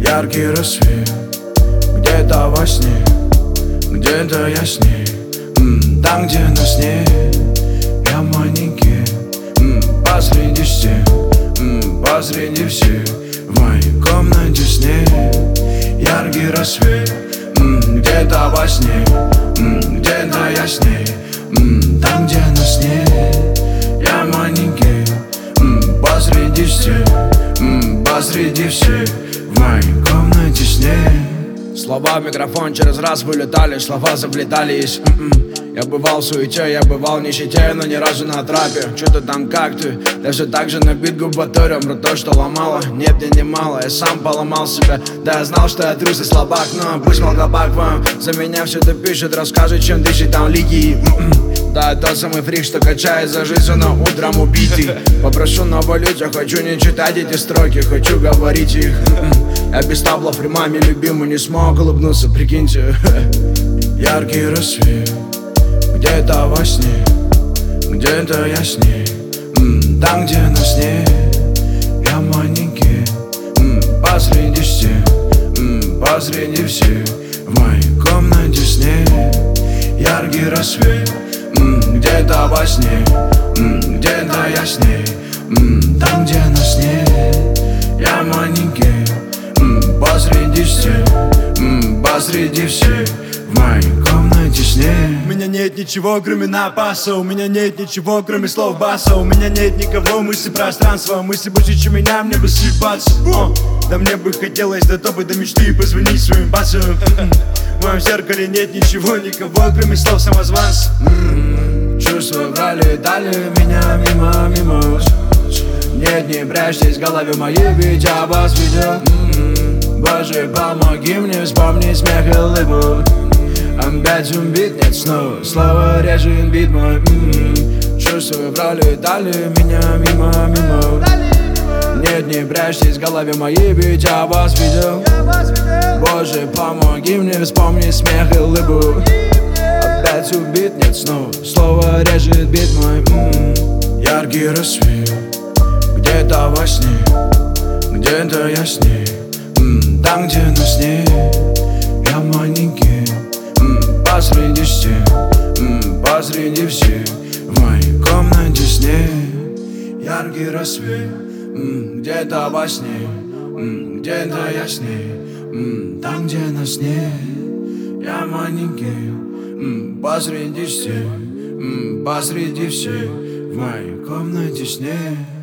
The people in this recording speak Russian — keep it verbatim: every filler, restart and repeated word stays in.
Яркий рассвет, где-то во сне, где-то я с ней, м, там, где нас нет. Я маленький, м, посреди стен, м, посреди всех, в моей комнате снег. Яркий рассвет, м, где-то во сне, м, где-то я с ней, м, там, где нас нет. Я маленький, м, посреди стен, м, посреди всех, в моей комнате снег. Слова в микрофон через раз вылетали, слова заплетались. М-м. Я бывал в суете, я бывал в нищете, но ни разу на трапе. Чё-то там как ты, даже так же набит губаторием. Про то, что ломало, нет, мне не мало. Я сам поломал себя, да я знал, что я трус и слабак. Но пусть молкобак вам за меня все это пишет, расскажет, чем дышит там лиги. М-м. Да, я тот самый фрик, что качает за жизнь, но утром убитый. Попрошу навалить, я хочу не читать эти строки, хочу говорить их. М-м. Я без таблов при маме любимой не смог улыбнуться, прикиньте. Яркий рассвет, где-то во сне, где-то я с ней, м, там, где нас нет. Я маленький, м, посреди стен, м, посреди всех, в моей комнате снег. Яркий рассвет, м, где-то во сне, м, где-то я с ней, м, там, где нас нет. Я маленький, м, посреди стен, м, посреди всех, в моей комнате снег. У меня нет ничего, кроме напаса. У меня нет ничего, кроме слов баса. У меня нет никого, мысли пространства. Мысли больше, чем меня, мне бы съебаться. О, да мне бы хотелось до топа, до мечты позвонить своим басам. В моем зеркале нет ничего, никого, кроме слов самозванца. Чувства пролетали меня мимо, мимо. Нет, не прячьтесь в голове моей, ведь я вас видел. Боже, помоги мне вспомнить смех и улыбку. Опять убит, нет снова, слово режет бит мой. м-м. Чувства пролетали меня мимо, мимо. Нет, не прячьтесь в голове моей, ведь я вас видел. Боже, помоги мне вспомнить смех и улыбку. Опять убит, нет снова, слово режет бит мой. м-м. Яркий рассвет, где-то во сне, где-то я с ней, м, там, где нас нет. Я маленький, м, посреди стен, м, посреди всех, в моей комнате снег. Яркий рассвет, м, где-то во сне, м, где-то я с ней, м, там, где нас нет. Я маленький, м, посреди стен, м, посреди всех, в моей комнате снег.